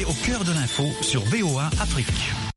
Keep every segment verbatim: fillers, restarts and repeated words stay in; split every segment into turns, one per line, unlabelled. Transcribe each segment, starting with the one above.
au cœur de l'info sur V O A Afrique.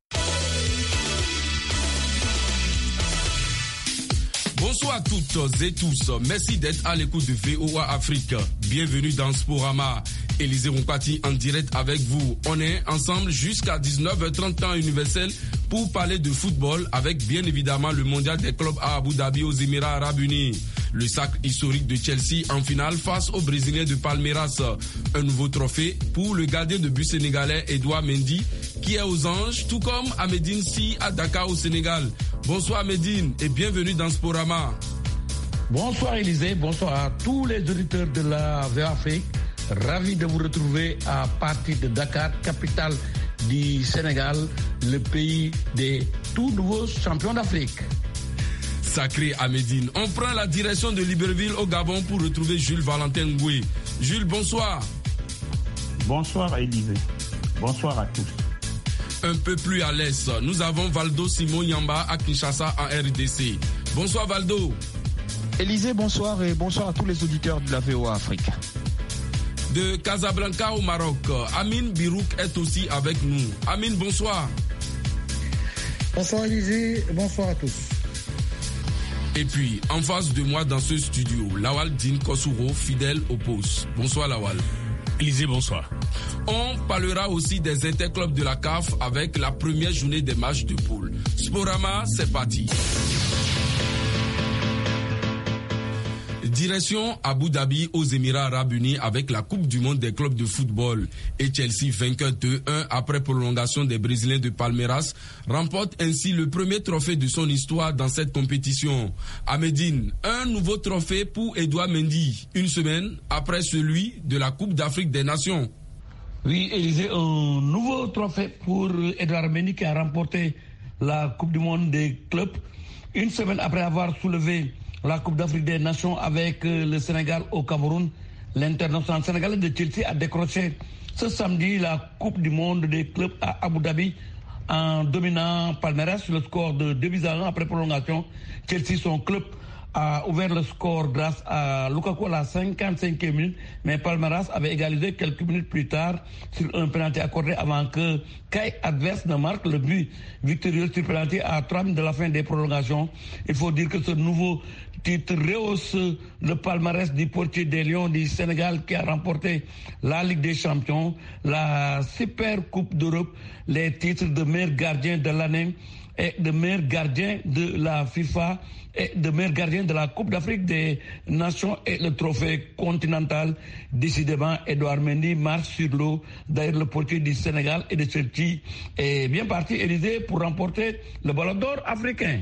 Bonsoir à toutes et tous. Merci d'être à l'écoute de V O A Afrique. Bienvenue dans Sporama. Élisée Rompati en direct avec vous. On est ensemble jusqu'à dix-neuf heures trente temps universel pour parler de football avec bien évidemment le mondial des clubs à Abu Dhabi aux Émirats Arabes Unis. Le sacre historique de Chelsea en finale face aux Brésiliens de Palmeiras. Un nouveau trophée pour le gardien de but sénégalais Edouard Mendy qui est aux anges, tout comme Ahmedine Sy à Dakar au Sénégal. Bonsoir Ahmedine et bienvenue dans Sporama.
Bonsoir Élisée, bonsoir à tous les auditeurs de la V O A Afrique. Ravi de vous retrouver à partir de Dakar, capitale du Sénégal, le pays des tout nouveaux champions d'Afrique.
Sacré Ahmedine. On prend la direction de Libreville au Gabon pour retrouver Jules Valentin Ngoué. Jules, bonsoir.
Bonsoir Élisée. Bonsoir à tous.
Un peu plus à l'est, nous avons Valdo Simon Yamba à Kinshasa en R D C. Bonsoir Valdo.
Élisée, bonsoir et bonsoir à tous les auditeurs de la V O A Afrique.
De Casablanca au Maroc, Amine Birouk est aussi avec nous. Amine, bonsoir.
Bonsoir Élisée, bonsoir à tous.
Et puis, en face de moi dans ce studio, Lawal Din Kossouro, fidèle au poste. Bonsoir Lawal.
Élisée, bonsoir.
On parlera aussi des interclubs de la C A F avec la première journée des matchs de poule. Sporama, c'est parti. Direction Abu Dhabi aux Émirats Arabes Unis avec la Coupe du Monde des clubs de football. Et Chelsea, vainqueur deux un après prolongation des Brésiliens de Palmeiras, remporte ainsi le premier trophée de son histoire dans cette compétition. Ahmedine, un nouveau trophée pour Edouard Mendy, une semaine après celui de la Coupe d'Afrique des Nations.
Oui, Élisée, un nouveau trophée pour Edouard Mendy qui a remporté la Coupe du Monde des clubs, une semaine après avoir soulevé la Coupe d'Afrique des Nations avec le Sénégal au Cameroun. L'international sénégalais de Chelsea a décroché ce samedi la Coupe du Monde des clubs à Abu Dhabi en dominant Palmeiras sur le score de deux buts à un après prolongation. Chelsea, son club, a ouvert le score grâce à Lukaku à la cinquante-cinquième minute, mais Palmeiras avait égalisé quelques minutes plus tard sur un penalty accordé avant que Kai adverse ne marque le but victorieux sur penalty à trois minutes de la fin des prolongations. Il faut dire que ce nouveau titre rehausse le palmarès du portier des Lions du Sénégal qui a remporté la Ligue des Champions, la Super Coupe d'Europe, les titres de meilleur gardien de l'année et de meilleur gardien de la FIFA et de meilleur gardien de la Coupe d'Afrique des Nations et le trophée continental. Décidément, Edouard Mendy marche sur l'eau. D'ailleurs, le portier du Sénégal et de Chelsea est bien parti, Élysée, pour remporter le Ballon d'Or africain.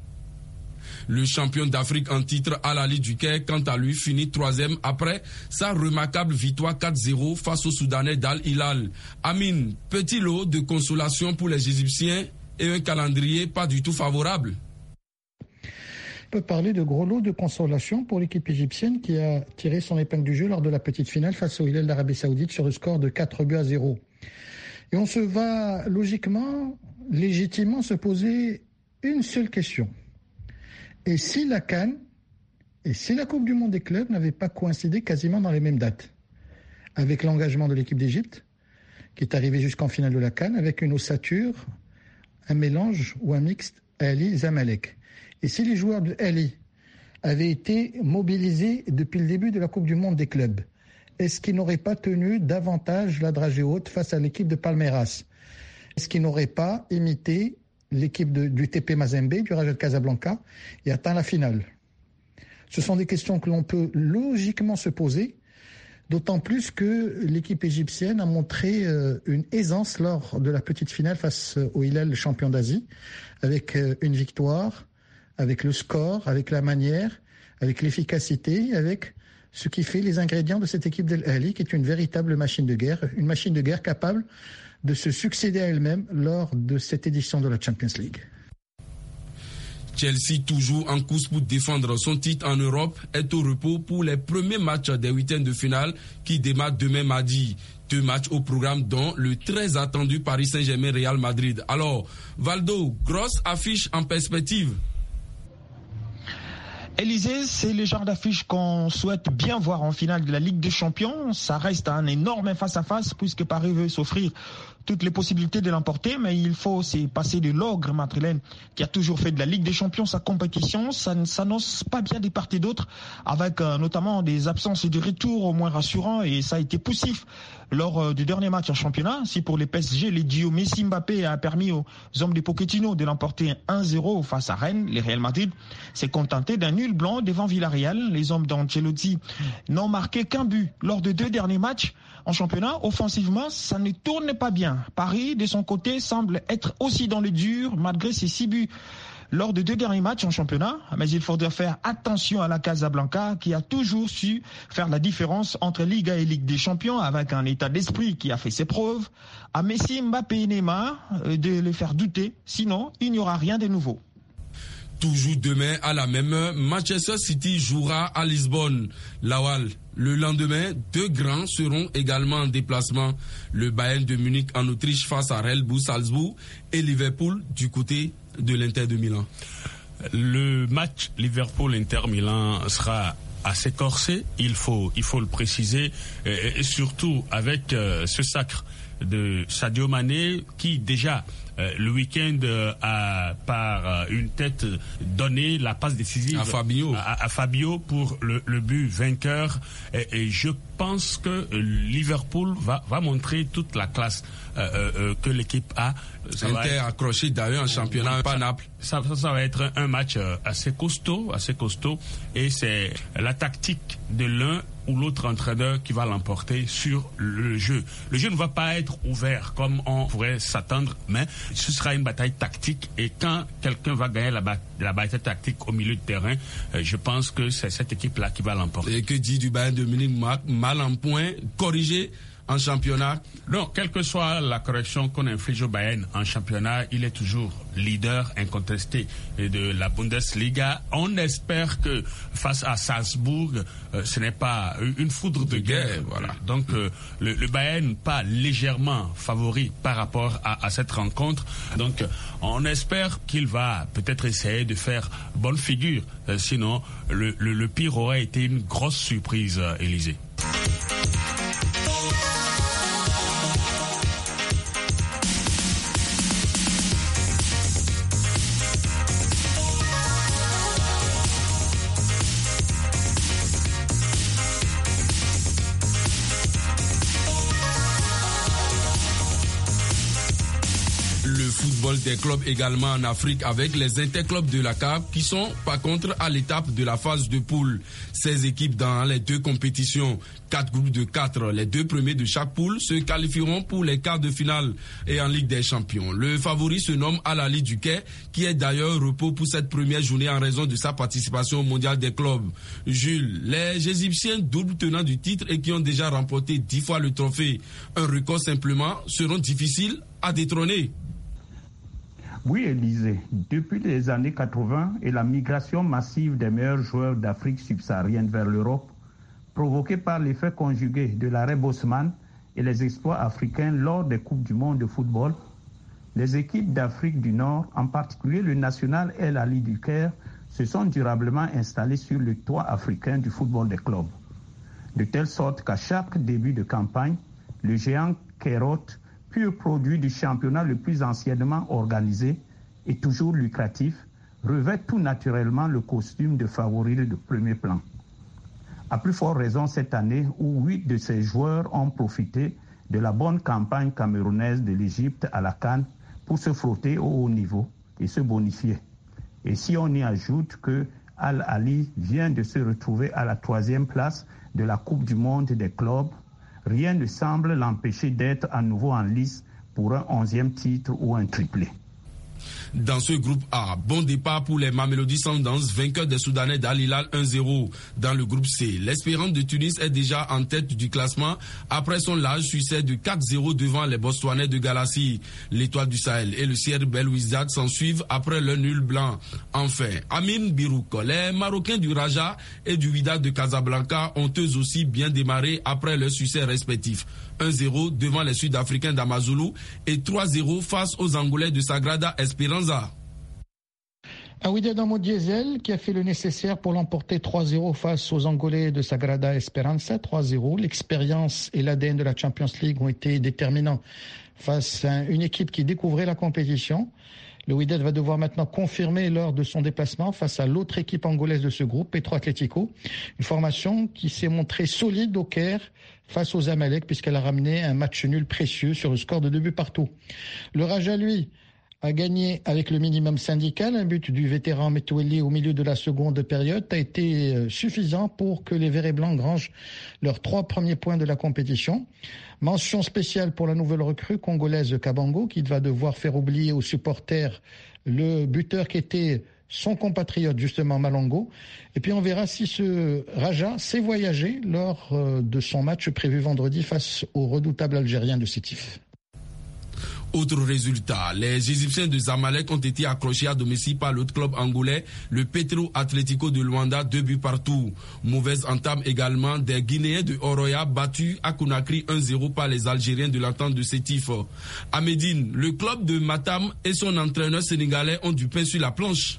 Le champion d'Afrique en titre Al-Ahly du Caire, quant à lui, finit troisième après sa remarquable victoire quatre zéro face au Soudanais d'Al Hilal. Amine, petit lot de consolation pour les Égyptiens et un calendrier pas du tout favorable.
On peut parler de gros lot de consolation pour l'équipe égyptienne qui a tiré son épingle du jeu lors de la petite finale face au Hilal d'Arabie Saoudite sur le score de quatre buts à zéro. Et on se va logiquement, légitimement se poser une seule question. Et si la CAN et si la Coupe du Monde des clubs n'avaient pas coïncidé quasiment dans les mêmes dates, avec l'engagement de l'équipe d'Égypte, qui est arrivée jusqu'en finale de la CAN, avec une ossature, un mélange ou un mixte Ali-Zamalek. Et si les joueurs de Ali avaient été mobilisés depuis le début de la Coupe du Monde des clubs, est-ce qu'ils n'auraient pas tenu davantage la dragée haute face à l'équipe de Palmeiras? Est-ce qu'ils n'auraient pas imité l'équipe de, du T P Mazembe, du Raja de Casablanca, et atteint la finale? Ce sont des questions que l'on peut logiquement se poser, d'autant plus que l'équipe égyptienne a montré euh, une aisance lors de la petite finale face au Hilal, le champion d'Asie, avec euh, une victoire, avec le score, avec la manière, avec l'efficacité, avec ce qui fait les ingrédients de cette équipe d'Al Ahly, qui est une véritable machine de guerre, une machine de guerre capable de se succéder à elle-même lors de cette édition de la Champions League.
Chelsea, toujours en course pour défendre son titre en Europe, est au repos pour les premiers matchs des huitièmes de finale qui démarrent demain mardi. Deux matchs au programme dont le très attendu Paris Saint-Germain-Real Madrid. Alors, Valdo, grosse affiche en perspective.
Élysée, c'est le genre d'affiche qu'on souhaite bien voir en finale de la Ligue des Champions. Ça reste un énorme face-à-face puisque Paris veut s'offrir toutes les possibilités de l'emporter, mais il faut aussi passer de l'ogre madrilène qui a toujours fait de la Ligue des Champions sa compétition. Ça ne s'annonce pas bien des parts et d'autres, avec euh, notamment des absences et des retours au moins rassurants, et ça a été poussif lors euh, du dernier match en championnat. Si pour les P S G, les duos Messi-Mbappé a permis aux hommes de Pochettino de l'emporter un zéro face à Rennes, les Real Madrid s'est contenté d'un nul blanc devant Villarreal. Les hommes d'Ancelotti n'ont marqué qu'un but lors de deux derniers matchs en championnat. Offensivement, ça ne tourne pas bien. Paris, de son côté, semble être aussi dans le dur malgré ses six buts lors de deux derniers matchs en championnat. Mais il faudra faire attention à la Casablanca qui a toujours su faire la différence entre Liga et Ligue des Champions, avec un état d'esprit qui a fait ses preuves. À Messi, Mbappé et Neymar de les faire douter. Sinon, il n'y aura rien de nouveau.
Toujours demain à la même heure, Manchester City jouera à Lisbonne. Lawal, le lendemain, deux grands seront également en déplacement. Le Bayern de Munich en Autriche face à Red Bull Salzbourg et Liverpool du côté de l'Inter de Milan.
Le match Liverpool-Inter Milan sera assez corsé, il faut, il faut le préciser, et, et surtout avec euh, ce sacre de Sadio Mané qui déjà Euh, le week-end euh, a par euh, une tête donné la passe décisive
à Fabio,
à, à Fabio pour le, le but vainqueur, et, et je pense que Liverpool va, va montrer toute la classe euh, euh, que l'équipe a.
Ça Inter être... accroché d'ailleurs en championnat, pas Naples.
Ça, ça, ça va être un match assez costaud, assez costaud, et c'est la tactique de l'un ou l'autre entraîneur qui va l'emporter sur le jeu. Le jeu ne va pas être ouvert comme on pourrait s'attendre, mais ce sera une bataille tactique, et quand quelqu'un va gagner la, ba- la bataille tactique au milieu de terrain, euh, je pense que c'est cette équipe-là qui va l'emporter.
Et que dit du Bayern de Munich, mal en point, corrigé en championnat?
Non, quelle que soit la correction qu'on inflige au Bayern en championnat, il est toujours leader incontesté de la Bundesliga. On espère que face à Salzbourg, euh, ce n'est pas une foudre de, de guerre. guerre. Voilà. Donc euh, le, le Bayern pas légèrement favori par rapport à, à cette rencontre. Donc euh, on espère qu'il va peut-être essayer de faire bonne figure. Euh, sinon, le, le, le pire aurait été une grosse surprise, euh, Élysée.
Des clubs également en Afrique avec les interclubs de la C A F qui sont par contre à l'étape de la phase de poule. seize équipes dans les deux compétitions, quatre groupes de quatre. Les deux premiers de chaque poule se qualifieront pour les quarts de finale et en Ligue des Champions. Le favori se nomme Al Ahly du Quai, qui est d'ailleurs repos pour cette première journée en raison de sa participation au mondial des clubs. Jules, les Égyptiens double tenants du titre et qui ont déjà remporté dix fois le trophée, un record simplement, seront difficiles à détrôner.
Oui, Élysée, depuis les années quatre-vingts et la migration massive des meilleurs joueurs d'Afrique subsaharienne vers l'Europe, provoquée par l'effet conjugué de l'arrêt Bosman et les exploits africains lors des Coupes du Monde de football, les équipes d'Afrique du Nord, en particulier le national El Ahly du Caire, se sont durablement installées sur le toit africain du football des clubs. De telle sorte qu'à chaque début de campagne, le géant Kairote, pur produit du championnat le plus anciennement organisé et toujours lucratif, revêt tout naturellement le costume de favori de premier plan. À plus forte raison cette année où huit de ces joueurs ont profité de la bonne campagne camerounaise de l'Égypte à la CAN pour se frotter au haut niveau et se bonifier. Et si on y ajoute que Al Ahly vient de se retrouver à la troisième place de la Coupe du Monde des clubs, rien ne semble l'empêcher d'être à nouveau en lice pour un onzième titre ou un triplé.
Dans ce groupe A, bon départ pour les Mamelody Sundowns, vainqueurs des Soudanais d'Al Hilal un zéro. Dans le groupe C, l'Espérance de Tunis est déjà en tête du classement après son large succès de quatre zéro devant les Botswanais de Galassi. L'Étoile du Sahel et le C R Belouizdad s'en suivent après le nul blanc. Enfin, Amin Birouk, les Marocains du Raja et du Wydad de Casablanca ont eux aussi bien démarré après leurs succès respectifs. un zéro devant les Sud-Africains d'Amazulu et trois zéro face aux Angolais de Sagrada Esperanza.
Un Wydad en mode diesel qui a fait le nécessaire pour l'emporter trois zéro face aux Angolais de Sagrada Esperança. trois zéro. L'expérience et l'A D N de la Champions League ont été déterminants face à une équipe qui découvrait la compétition. Le Wydad va devoir maintenant confirmer lors de son déplacement face à l'autre équipe angolaise de ce groupe, Petro Atlético. Une formation qui s'est montrée solide au Caire face aux Zamalek puisqu'elle a ramené un match nul précieux sur le score de deux buts partout. Le Raja, lui, a gagné avec le minimum syndical. Un but du vétéran Metoueli au milieu de la seconde période a été suffisant pour que les Verts et Blancs grangent leurs trois premiers points de la compétition. Mention spéciale pour la nouvelle recrue congolaise Kabango qui va devoir faire oublier aux supporters le buteur qui était son compatriote justement Malongo. Et puis on verra si ce Raja sait voyager lors de son match prévu vendredi face au redoutable Algérien de Sétif.
Autre résultat, les Égyptiens de Zamalek ont été accrochés à domicile par l'autre club angolais, le Petro Atlético de Luanda, deux buts partout. Mauvaise entame également des Guinéens de Oroya battus à Conakry un zéro par les Algériens de l'entente de Sétif. À Médine, le club de Matam et son entraîneur sénégalais ont du pain sur la planche.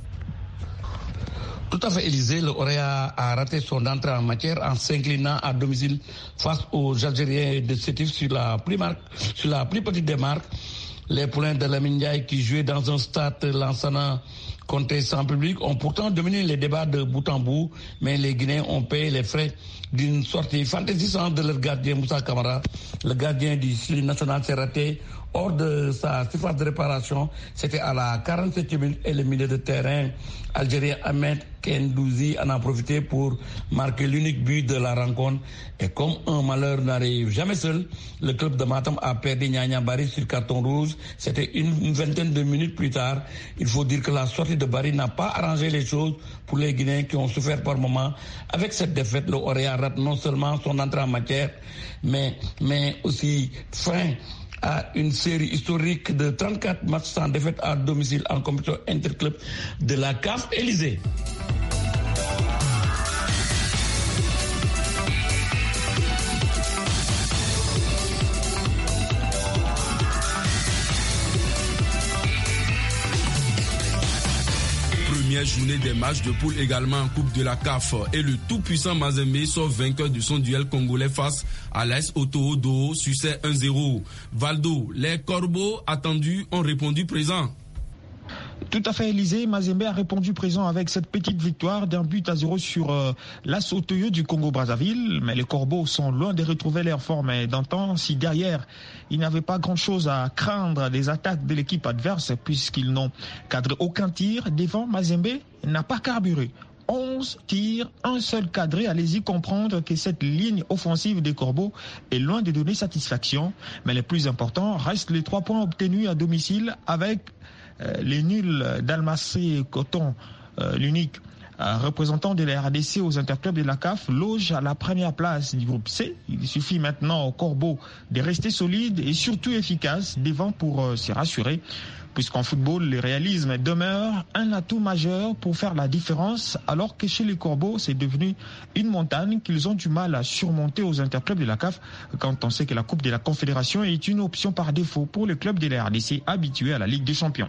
Tout à fait, Élysée. Le Oroya a raté son entrée en matière en s'inclinant à domicile face aux Algériens de Sétif sur la plus, marque, sur la plus petite des marques. Les poulains de Lamine Ndiaye qui jouaient dans un stade Lansana compté sans public ont pourtant dominé les débats de bout en bout, mais les Guinéens ont payé les frais d'une sortie fantaisissante de leur gardien Moussa Camara. Le gardien du Sili national s'est raté hors de sa surface de réparation. C'était à la quarante-septième minute et le milieu de terrain algérien Ahmed Kendouzi en a profité pour marquer l'unique but de la rencontre. Et comme un malheur n'arrive jamais seul, le club de Matam a perdu Nyanya Bari sur carton rouge. C'était une vingtaine de minutes plus tard. Il faut dire que la sortie de Bari n'a pas arrangé les choses pour les Guinéens qui ont souffert par moments. Avec cette défaite, le Oroya rate non seulement son entrée en matière, mais, mais aussi fin à une série historique de trente-quatre matchs sans défaite à domicile en compétition interclub de la C A F Élysée.
Première journée des matchs de poule également en Coupe de la C A F et le tout-puissant Mazembe sort vainqueur de son duel congolais face à l'A S Oto Doo sur ses un zéro. Valdo, les corbeaux attendus ont répondu présent.
Tout à fait, Élysée. Mazembe a répondu présent avec cette petite victoire d'un but à zéro sur euh, l'A S Otoyo du Congo-Brazzaville. Mais les Corbeaux sont loin de retrouver leur forme d'antan. Si derrière, ils n'avaient pas grand-chose à craindre des attaques de l'équipe adverse puisqu'ils n'ont cadré aucun tir, devant Mazembe n'a pas carburé. onze tirs, un seul cadré. Allez-y comprendre que cette ligne offensive des Corbeaux est loin de donner satisfaction. Mais le plus important reste les trois points obtenus à domicile avec Euh, les nuls d'Almacé Coton, euh, l'unique euh, représentant de la R D C aux interclubs de la C A F, loge à la première place du groupe C. Il suffit maintenant aux Corbeaux de rester solides et surtout efficaces devant pour euh, se rassurer, puisqu'en football, le réalisme demeure un atout majeur pour faire la différence, alors que chez les Corbeaux, c'est devenu une montagne qu'ils ont du mal à surmonter aux interclubs de la C A F, quand on sait que la Coupe de la Confédération est une option par défaut pour le club de la R D C habitué à la Ligue des Champions.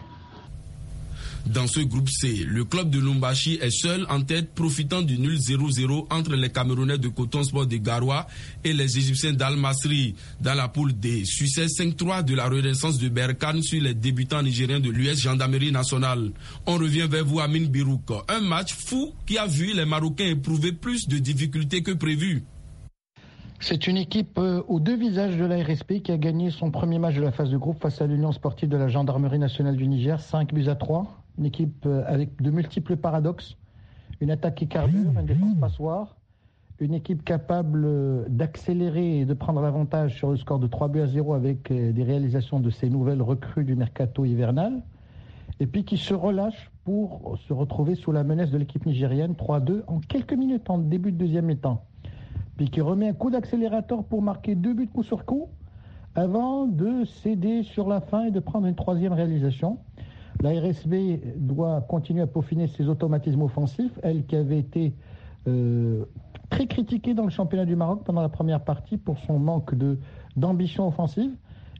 Dans ce groupe C, le club de Lumbashi est seul en tête, profitant du nul zéro zéro entre les Camerounais de Coton Sport de Garoua et les Égyptiens d'Al-Masri. Dans la poule D, succès cinq trois de la Renaissance de Berkane sur les débutants nigériens de l'U S Gendarmerie nationale. On revient vers vous, Amine Birouk. Un match fou qui a vu les Marocains éprouver plus de difficultés que prévu.
C'est une équipe euh, aux deux visages de la R S P qui a gagné son premier match de la phase de groupe face à l'Union sportive de la Gendarmerie nationale du Niger, cinq buts à trois. Une équipe euh, avec de multiples paradoxes, une attaque qui carbure, une défense passoire, une équipe capable euh, d'accélérer et de prendre l'avantage sur le score de trois buts à zéro avec euh, des réalisations de ces nouvelles recrues du mercato hivernal, et puis qui se relâche pour se retrouver sous la menace de l'équipe nigérienne, trois deux en quelques minutes en début de deuxième mi-temps. Puis qui remet un coup d'accélérateur pour marquer deux buts coup sur coup, avant de céder sur la fin et de prendre une troisième réalisation. La R S B doit continuer à peaufiner ses automatismes offensifs, elle qui avait été euh, très critiquée dans le championnat du Maroc pendant la première partie pour son manque de, d'ambition offensive.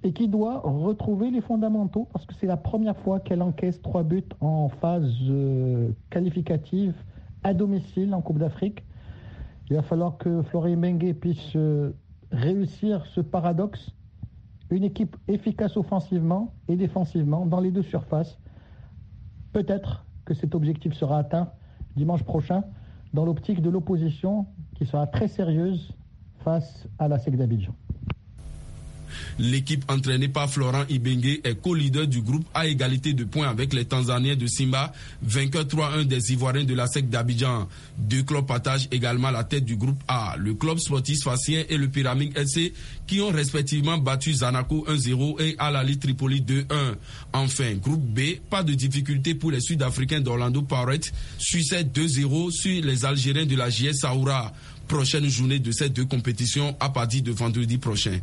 et qui doit retrouver les fondamentaux parce que c'est la première fois qu'elle encaisse trois buts en phase euh, qualificative à domicile en Coupe d'Afrique. Il va falloir que Florent Ibenge puisse euh, réussir ce paradoxe. Une équipe efficace offensivement et défensivement dans les deux surfaces. Peut-être que cet objectif sera atteint dimanche prochain dans l'optique de l'opposition qui sera très sérieuse face à la S E C d'Abidjan.
L'équipe entraînée par Florent Ibenge est co-leader du groupe à égalité de points avec les Tanzaniens de Simba, vainqueurs trois à un des Ivoiriens de la S E C d'Abidjan. Deux clubs partagent également la tête du groupe A, le club sportif sfaxien et le Pyramide F C, qui ont respectivement battu Zanaco un zéro et Al Ahly Tripoli deux un. Enfin, groupe B, pas de difficulté pour les Sud-Africains d'Orlando Pirates, succès deux zéro sur les Algériens de la J S Saoura. Prochaine journée de ces deux compétitions à partir de vendredi prochain.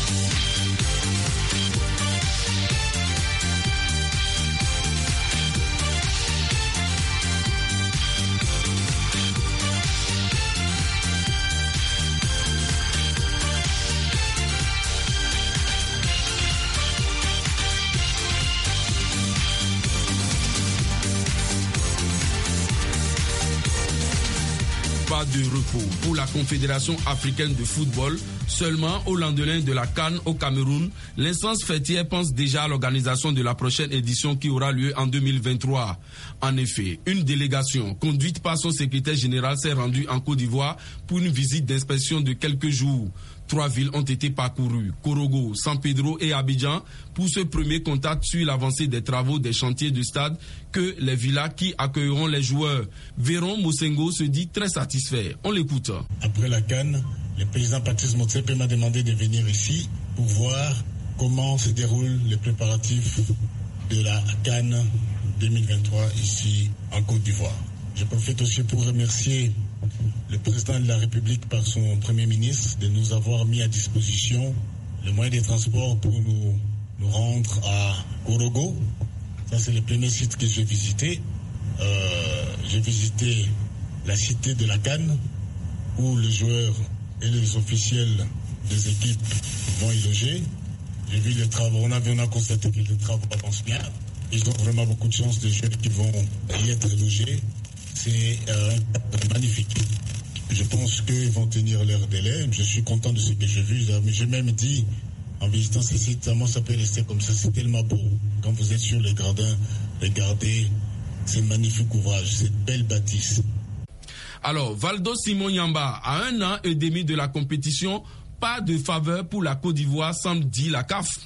Pas de repos pour la Confédération africaine de football. Seulement au lendemain de la CAN au Cameroun, l'instance fêtière pense déjà à l'organisation de la prochaine édition qui aura lieu en deux mille vingt-trois. En effet, une délégation conduite par son secrétaire général s'est rendue en Côte d'Ivoire pour une visite d'inspection de quelques jours. Trois villes ont été parcourues, Korogo, San Pedro et Abidjan, pour ce premier contact sur l'avancée des travaux des chantiers de stade que les villas qui accueilleront les joueurs. Véron Mosengo se dit très satisfait. On l'écoute.
Après la CAN, le président Patrice Motsepe m'a demandé de venir ici pour voir comment se déroulent les préparatifs de la CAN deux mille vingt-trois ici en Côte d'Ivoire. Je profite aussi pour remercier le président de la République par son Premier ministre de nous avoir mis à disposition le moyen de transport pour nous, nous rendre à Korogo. Ça, c'est le premier site que j'ai visité. Euh, j'ai visité la cité de la CAN où les joueurs et les officiels des équipes vont y loger. J'ai vu les travaux, on a, on a constaté que les travaux avancent bien. Ils ont vraiment beaucoup de chance, des joueurs qui vont y être logés. C'est euh, magnifique. Je pense qu'ils vont tenir leur délai. Je suis content de ce que j'ai vu. Mais j'ai même dit, en visitant ce site, comment ça peut rester comme ça? C'est tellement beau. Quand vous êtes sur les gradins, regardez, c'est un magnifique ouvrage, cette belle bâtisse.
Alors, Valdo Simon Yamba, à un an et demi de la compétition, pas de faveur pour la Côte d'Ivoire, semble dire la C A F.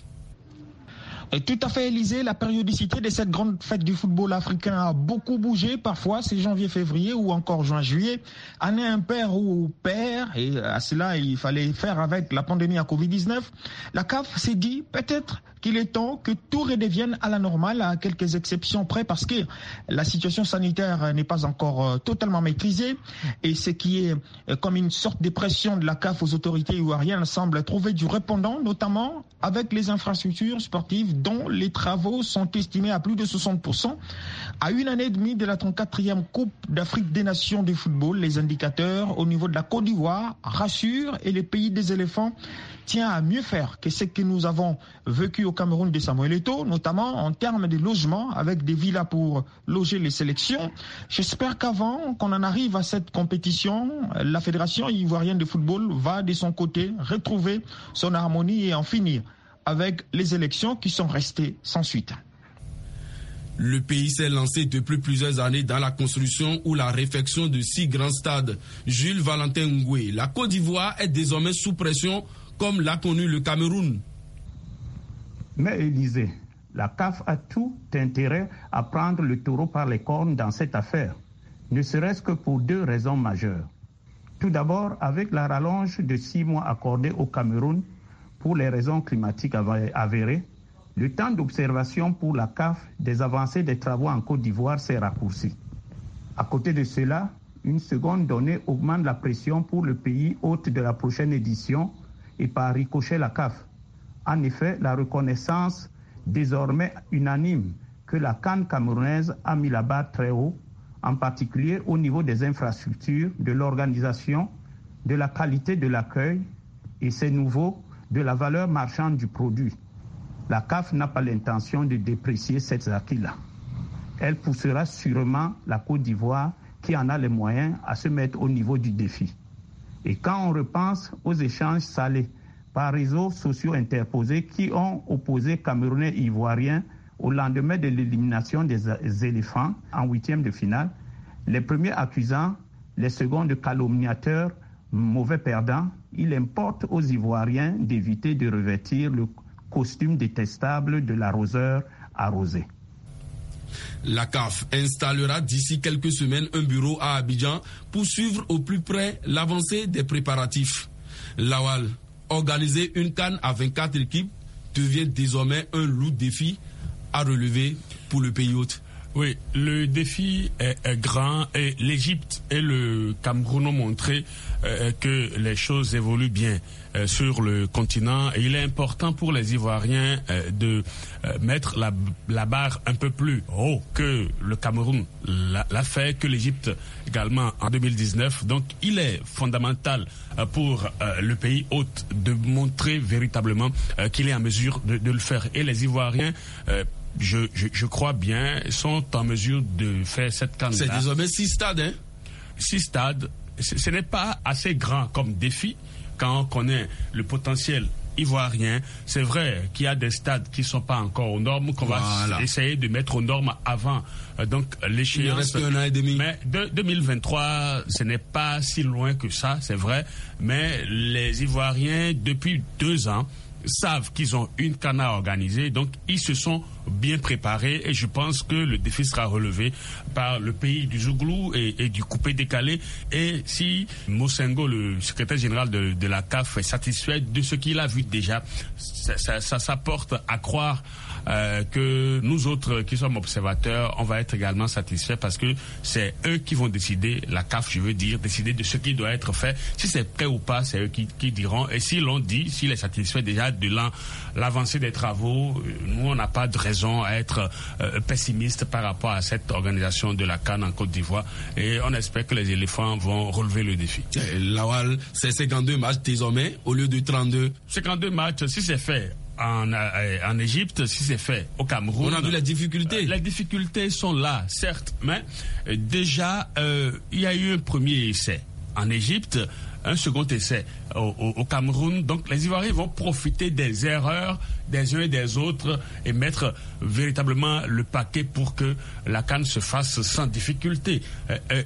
Tout à fait, Élysée, la périodicité de cette grande fête du football africain a beaucoup bougé. Parfois, c'est janvier-février ou encore juin-juillet. Année impaire ou paire, et à cela, il fallait faire avec la pandémie à covid dix-neuf. La C A F s'est dit peut-être qu'il est temps que tout redevienne à la normale, à quelques exceptions près, parce que la situation sanitaire n'est pas encore totalement maîtrisée. Et ce qui est comme une sorte de pression de la C A F aux autorités ivoiriennes semble trouver du répondant, notamment avec les infrastructures sportives dont les travaux sont estimés à plus de soixante pour cent. À une année et demie de la trente-quatrième Coupe d'Afrique des Nations de football, les indicateurs au niveau de la Côte d'Ivoire rassurent et les pays des éléphants tient à mieux faire que ce que nous avons vécu au Cameroun de Samuel Eto'o, notamment en termes de logement, avec des villas pour loger les sélections. J'espère qu'avant qu'on en arrive à cette compétition, la Fédération ivoirienne de football va de son côté retrouver son harmonie et en finir avec les élections qui sont restées sans suite.
Le pays s'est lancé depuis plusieurs années dans la construction ou la réfection de six grands stades. Jules Valentin Ngoué, la Côte d'Ivoire est désormais sous pression comme l'a connu le Cameroun.
Mais Élysée, la C A F a tout intérêt à prendre le taureau par les cornes dans cette affaire, ne serait-ce que pour deux raisons majeures. Tout d'abord, avec la rallonge de six mois accordée au Cameroun pour les raisons climatiques avérées, le temps d'observation pour la C A F des avancées des travaux en Côte d'Ivoire s'est raccourci. À côté de cela, une seconde donnée augmente la pression pour le pays hôte de la prochaine édition et par ricochet la C A F. En effet, la reconnaissance désormais unanime que la CAN camerounaise a mis la barre très haut, en particulier au niveau des infrastructures, de l'organisation, de la qualité de l'accueil et c'est nouveau, de la valeur marchande du produit. La C A F n'a pas l'intention de déprécier ces acquis-là. Elle poussera sûrement la Côte d'Ivoire, qui en a les moyens, à se mettre au niveau du défi. Et quand on repense aux échanges salés par réseaux sociaux interposés qui ont opposé Camerounais et Ivoiriens au lendemain de l'élimination des éléphants en huitième de finale, les premiers accusants, les seconds calomniateurs, mauvais perdants, il importe aux Ivoiriens d'éviter de revêtir le costume détestable de l'arroseur arrosé.
La C A F installera d'ici quelques semaines un bureau à Abidjan pour suivre au plus près l'avancée des préparatifs. Lawal, organiser une CAN à vingt-quatre équipes devient désormais un lourd défi à relever pour le pays hôte.
Oui, le défi est, est grand et l'Égypte et le Cameroun ont montré euh, que les choses évoluent bien euh, sur le continent et il est important pour les Ivoiriens euh, de euh, mettre la, la barre un peu plus haut que le Cameroun l'a, l'a fait, que l'Égypte également en deux mille dix-neuf. Donc il est fondamental euh, pour euh, le pays hôte de montrer véritablement euh, qu'il est en mesure de, de le faire. Et les Ivoiriens euh, Je, je, je crois bien, sont en mesure de faire cette candidature.
C'est désormais six stades, hein?
Six stades. Ce, ce n'est pas assez grand comme défi quand on connaît le potentiel ivoirien. C'est vrai qu'il y a des stades qui ne sont pas encore aux normes, qu'on voilà. va essayer de mettre aux normes avant euh, donc l'échéance.
Il reste un an et demi.
Mais de, deux mille vingt-trois, ce n'est pas si loin que ça, c'est vrai. Mais les Ivoiriens, depuis deux ans, savent qu'ils ont une CAN à organiser, donc ils se sont bien préparés et je pense que le défi sera relevé par le pays du Zouglou et, et du coupé-décalé. Et si Mosengo, le secrétaire général de, de la C A F, est satisfait de ce qu'il a vu déjà, ça, ça, ça, ça porte à croire euh, que nous autres qui sommes observateurs, on va être également satisfaits parce que c'est eux qui vont décider, la C A F je veux dire, décider de ce qui doit être fait. Si c'est prêt ou pas, c'est eux qui, qui diront. Et s'ils l'ont dit, s'il est satisfait déjà de l'avancée des travaux, nous on n'a pas de raison à être euh, pessimiste par rapport à cette organisation de la CAN en Côte d'Ivoire et on espère que les éléphants vont relever le défi.
Lawal, c'est cinquante-deux matchs désormais au lieu de trente-deux.
cinquante-deux matchs, si c'est fait en, euh, en Égypte, si c'est fait au Cameroun.
On a vu les difficultés.
Euh, les difficultés sont là, certes, mais euh, déjà euh, il y a eu un premier essai en Égypte, un second essai au, au, au Cameroun. Donc les Ivoiriens vont profiter des erreurs des uns et des autres et mettre véritablement le paquet pour que la CAN se fasse sans difficulté. Euh, euh,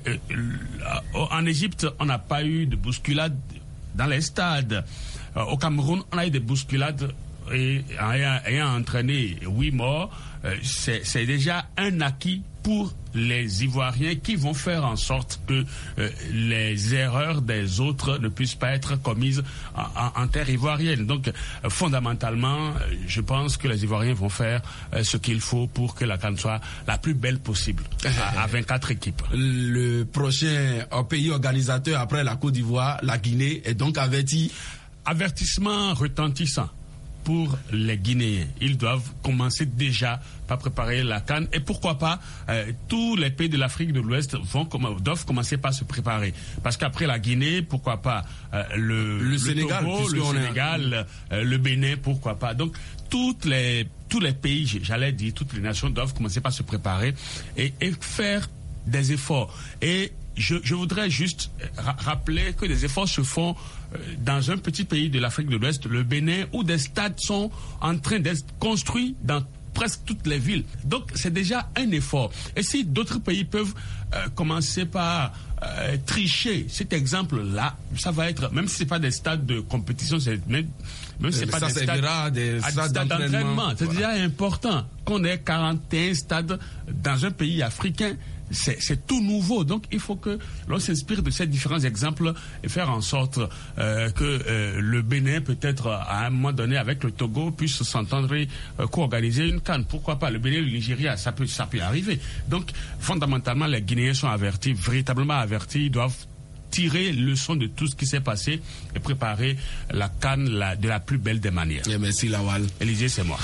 euh, en Égypte, on n'a pas eu de bousculade dans les stades. Euh, au Cameroun, on a eu des bousculades et ayant, ayant entraîné huit morts, euh, c'est, c'est déjà un acquis pour les Ivoiriens qui vont faire en sorte que euh, les erreurs des autres ne puissent pas être commises en, en, en terre ivoirienne. Donc, euh, fondamentalement, euh, je pense que les Ivoiriens vont faire euh, ce qu'il faut pour que la CAN soit la plus belle possible, à, à vingt-quatre équipes.
Le prochain pays organisateur après la Côte d'Ivoire, la Guinée, est donc averti.
Avertissement retentissant pour les Guinéens. Ils doivent commencer déjà par préparer la CAN et pourquoi pas euh, tous les pays de l'Afrique de l'Ouest vont doivent commencer par se préparer parce qu'après la Guinée, pourquoi pas euh, le,
le, le Sénégal,
Togo, le Sénégal, a... euh, le Bénin, pourquoi pas. Donc toutes les tous les pays, j'allais dire toutes les nations doivent commencer par se préparer et, et faire des efforts. Et je, je voudrais juste ra- rappeler que des efforts se font euh, dans un petit pays de l'Afrique de l'Ouest, le Bénin, où des stades sont en train d'être construits dans presque toutes les villes. Donc c'est déjà un effort. Et si d'autres pays peuvent euh, commencer par euh, tricher cet exemple-là, ça va être, même si c'est pas des stades de compétition, c'est même, même si c'est pas
ça
des stades,
des stades, stades d'entraînement.
d'entraînement. C'est
voilà.
déjà important qu'on ait quarante et un stades dans un pays africain. C'est, c'est tout nouveau, donc il faut que l'on s'inspire de ces différents exemples et faire en sorte euh, que euh, le Bénin, peut-être à un moment donné avec le Togo, puisse s'entendre et euh, co-organiser une CAN. Pourquoi pas le Bénin et le Nigeria, ça peut, ça peut arriver. Donc fondamentalement, les Guinéens sont avertis, véritablement avertis, ils doivent tirer leçon de tout ce qui s'est passé et préparer la CAN la, de la plus belle des manières.
Et merci Lawal.
Élisée, c'est moi.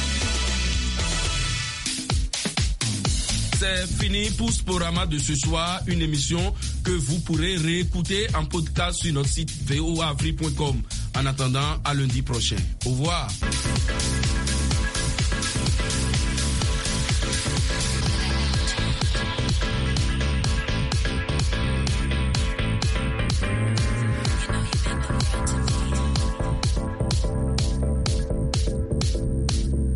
C'est fini pour Sporama de ce soir, une émission que vous pourrez réécouter en podcast sur notre site v o a afrique point com. En attendant, à lundi prochain. Au revoir.